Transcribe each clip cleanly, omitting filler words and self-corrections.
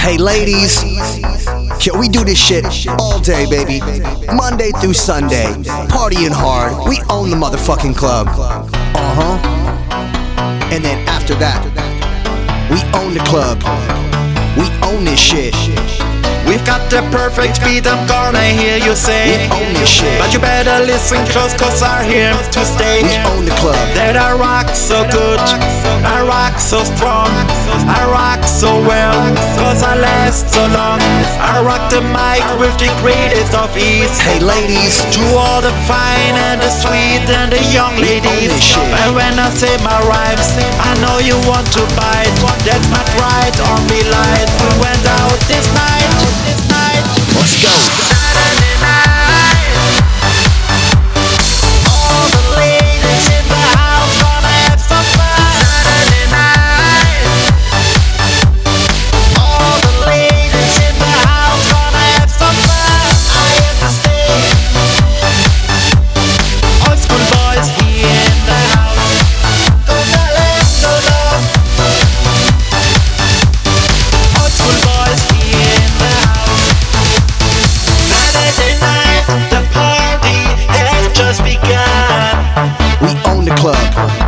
Hey ladies, yo, we do this shit all day, baby. Monday through Sunday, partying hard. We own the motherfucking club. And then after that, we own the club. We own this shit. We've got the perfect beat, I'm gonna hear you say. We own this shit. But you better listen close, cause I'm here to stay. We own the club. That I rock so good, I rock so strong, I rock so well, cause I last so long. I rock the mic with the greatest of ease. Hey ladies, to all the fine and the sweet and the young ladies. And when I say my rhymes, I know you want to bite. That's not right, only light. We went out this night. Let's go. Saturday night. All the ladies in the house gonna have some fun. Saturday night. All the ladies in the house gonna have some fun. I have to stay. Old school boys here in the house. Go darling, go love. Old school boys here in the house. Saturday night, the party has just begun. We own the club.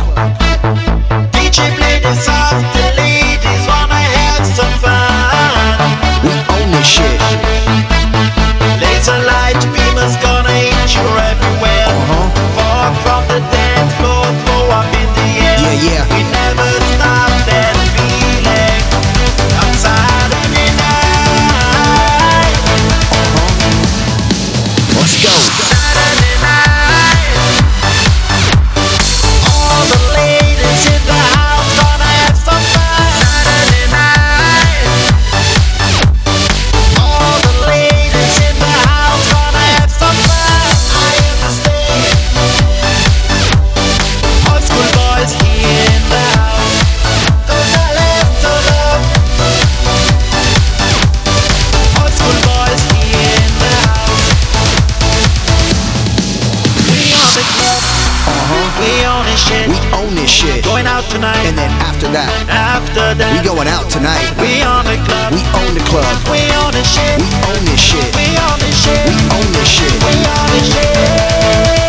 DJ play the soft, the ladies wanna have some fun. We own this shit. Laser light beamers gonna hit you everywhere. Fall from the dance floor, throw up in the air. Yeah. We never stop that feeling. On Saturday night. Let's go. Saturday night. All the ladies in the house gonna have some fun. Saturday night. All the ladies in the house gonna have some fun. I have to stay. Old school boys here in the house. Cause I love to love. Old school boys here in the house. We on the club. We on this shit. We own this shit. Going out tonight. And then after that, we going out tonight. We on the club. We own the club. We on this shit. We own this shit. We on this shit. We own this shit. We on this shit.